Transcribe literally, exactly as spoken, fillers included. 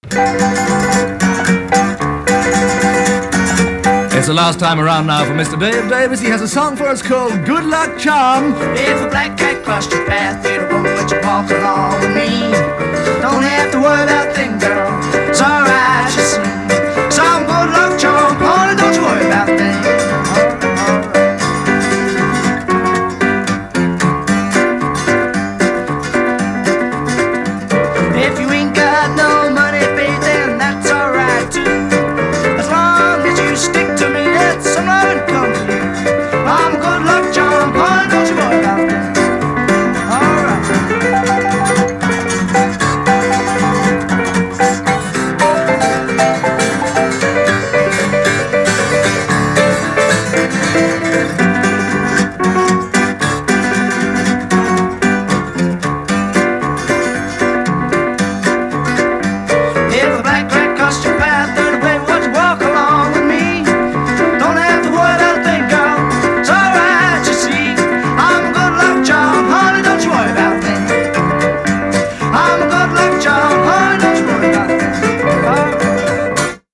It's the last time around now for Mister Dave Davis. He has a song for us called Good Luck Charm. If a black cat crossed your path, it'll won't let you walk along with me. Don't have to worry about things that are